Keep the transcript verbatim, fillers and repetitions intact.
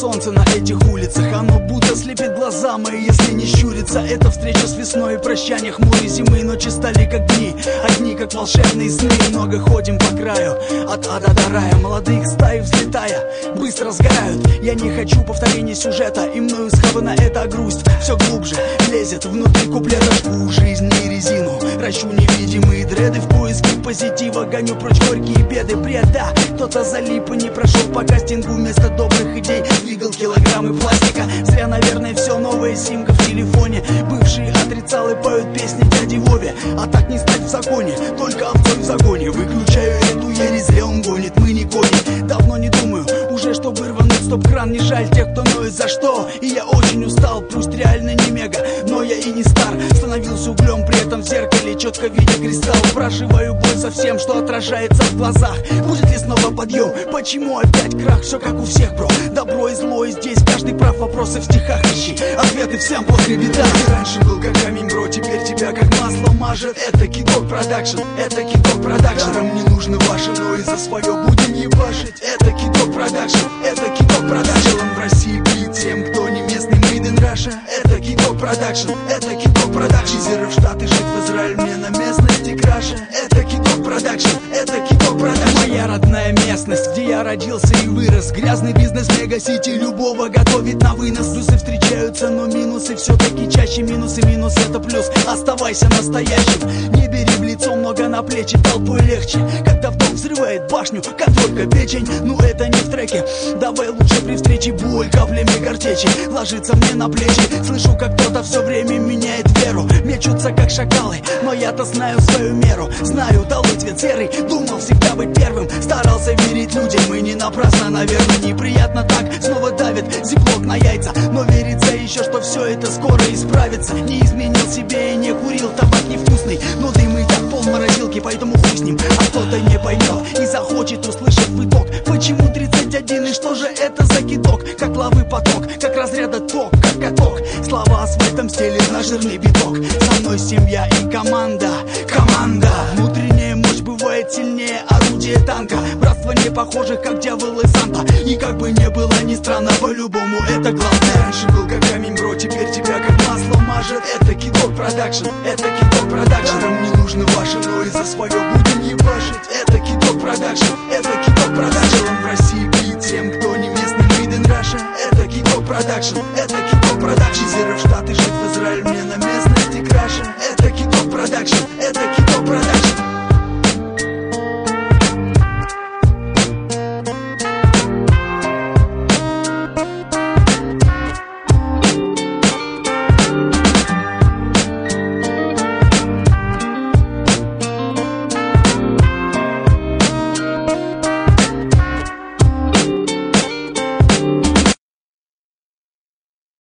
солнце на этих улицах. Оно будто слепит глаза мои, если не щурится. Это встреча с весной и прощание хмурой зимы. Ночи стали как дни, а дни как волшебные сны. Много ходим по краю, от ада до рая. Молодых стаи взлетая, быстро сгорают. Я не хочу повторения сюжета, и мною схавана эта грусть все глубже лезет внутри куплета. Жгу жизнь не резину, ращу невидимые дреды в поиске позитива. Гоню прочь горькие беды, бреда. Кто-то залип и не прошел по кастингу. Вместо добрых идей двигал килограммы пластика. Зря, наверное, все новая симка в телефоне. Бывшие отрицалы поют песни дяди Вове. А так не стать в законе, только овцой в загоне. Выключаю эту ересь, зря он гонит, мы не кони. Давно не думаю, уже чтобы рвануть стоп-кран. Не жаль тех, кто ноет за что. И я очень устал, пусть реально не мега, но я и не стар. Становился углем, при этом в зеркале четко видя кристалл. Проживаю боль со всем, что отражается в глазах. Будет ли снова подъем? Почему опять крах? Все как у всех, бро. Добро и зло, и здесь каждый прав. Вопросы в стихах ищи, ответы всем после беда. Раньше был как камень, бро, теперь тебя как масло мажет. Это Кидок Продакшн, это Кидок Продакшн. Даром не нужно ваше, но и за свое будем ебашить. Это Кидок Продакшн, это Кидок Продакшн. В России бит тем, кто не местный, made in Russia. Это Кидок Продакшн, это Кидок Продакшн. Зеры в Штаты, жить в Израиль, мне на местности краше. Это Кидок Продакшн, это Кидок Продакшн. Моя родная местность, где я родился и вырос. Грязный бизнес, мегасити, любого готовит на вынос. Плюсы встречаются, но минусы все-таки чаще. Минусы, минус это плюс, оставайся настоящим. Не бери в лицо, много на плечи, толпой легче. Когда вдох взрывает башню, как только печень. Ну это не в треке, давай лучше при встрече. Боль каплями картечи ложится мне на плечи. Слышу, как кто-то все время меняет веру. Мечутся как шакалы, но я-то знаю свою меру. Знаю, долой цвет серый, думал всегда быть первым. Старался верить людям и не напрасно, наверное. Неприятно так, снова давит зиплок на яйца. Но верится еще, что все это скоро исправится. Не изменил себе и не курил, табак невкусный. Но дым и так пол морозилки, поэтому хуй с ним. А кто-то не поймет и захочет, услышав итог. Почему тридцать один и что же это за кидок? Как лавы поток, как разряда ток, как каток. Слова асфальтом стелит на жирный биток. Со мной семья и команда, команда. Внутренняя мощь бывает сильнее орудия танка. Братство не похожих, как дьявол и Санта. И как бы не было ни странно, по-любому это главное. Раньше был как камень, бро, теперь тебя как масло мажет. Это Кидок Продакшн, это Кидок Продакшн. Нам не нужно ваше, но и за свое будем ебашить. Это Кидок Продакшн, это Кидок Продакшн. В России бит тем, кто не местный, made in Russia. Это Кидок Продакшн, это Кидок Продакшн. Зеры в Штаты, жить в Израиль, мне на местности краше. Это Кидок Продакшн, это Кидок